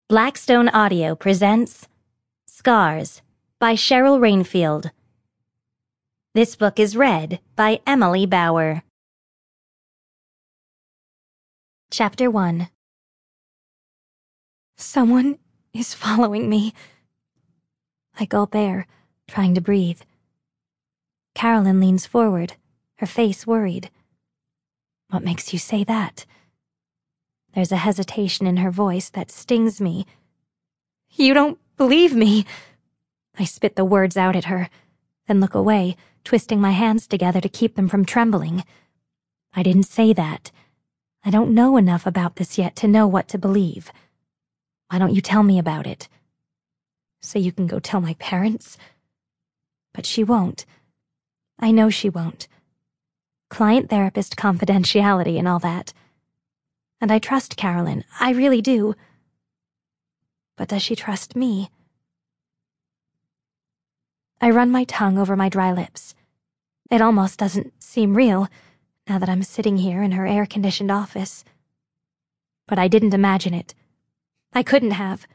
Blackstone Audio presents Scars by Cheryl Rainfield. This book is read by Emily Bauer. Chapter 1. Someone is following me. I gulp air, trying to breathe. Carolyn leans forward, her face worried. What makes you say that? There's a hesitation in her voice that stings me. You don't believe me. I spit the words out at her, then look away, twisting my hands together to keep them from trembling. I didn't say that. I don't know enough about this yet to know what to believe. Why don't you tell me about it? So you can go tell my parents? But she won't. I know she won't. Client-therapist confidentiality and all that. And I trust Carolyn, I really do. But does she trust me? I run my tongue over my dry lips. It almost doesn't seem real, now that I'm sitting here in her air-conditioned office. But I didn't imagine it. I couldn't have.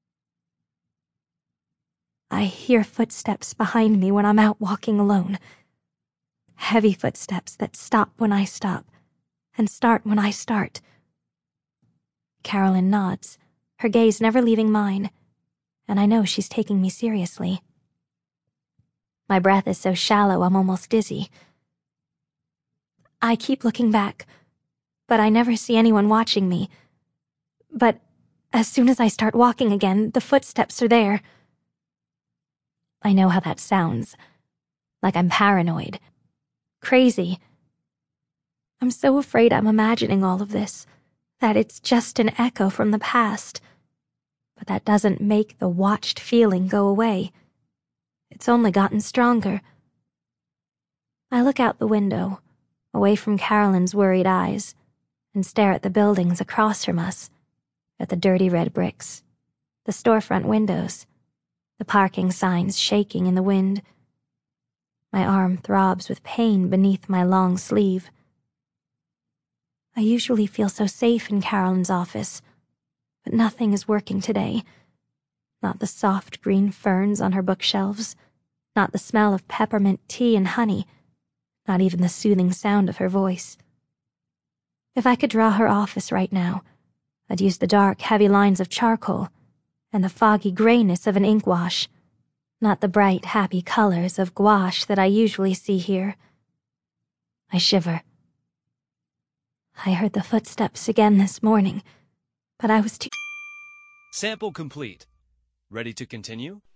I hear footsteps behind me when I'm out walking alone. Heavy footsteps that stop when I stop, and start when I start. Carolyn nods, her gaze never leaving mine, and I know she's taking me seriously. My breath is so shallow I'm almost dizzy. I keep looking back, but I never see anyone watching me. But as soon as I start walking again, the footsteps are there. I know how that sounds. Like I'm paranoid. Crazy. I'm so afraid I'm imagining all of this, that it's just an echo from the past. But that doesn't make the watched feeling go away. It's only gotten stronger. I look out the window, away from Carolyn's worried eyes, and stare at the buildings across from us, at the dirty red bricks, the storefront windows, the parking signs shaking in the wind. My arm throbs with pain beneath my long sleeve. I usually feel so safe in Carolyn's office, but nothing is working today. Not the soft green ferns on her bookshelves, not the smell of peppermint tea and honey, not even the soothing sound of her voice. If I could draw her office right now, I'd use the dark, heavy lines of charcoal and the foggy grayness of an ink wash, not the bright, happy colors of gouache that I usually see here. I shiver. I heard the footsteps again this morning, but I was too— Sample complete. Ready to continue?